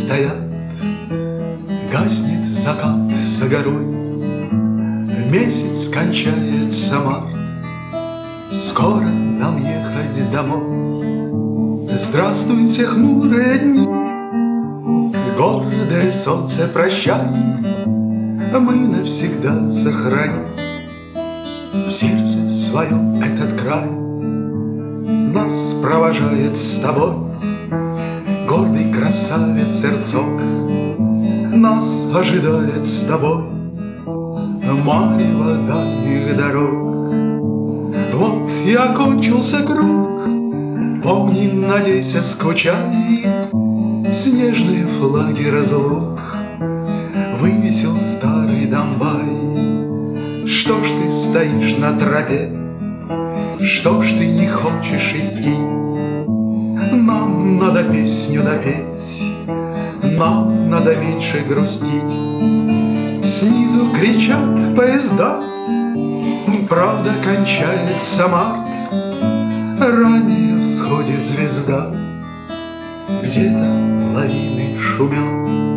стоят, гаснет закат за горой, месяц кончается март, скоро нам ехать домой. Здравствуйте, хмурые дни, гордое солнце, прощай, мы навсегда сохраним в сердце своем этот край. Нас провожает с тобой гордый красавец Эрцог, нас ожидает с тобой марево дальних дорог. Вот и окончился круг, помни, надейся, скучай, снежные флаги разлук вывесил старый Донбай. Что ж ты стоишь на тропе, что ж ты не хочешь идти? Нам надо песню допеть, нам надо меньше грустить. Снизу кричат поезда, правда кончается март, ранее всходит звезда, где-то лавины шумят.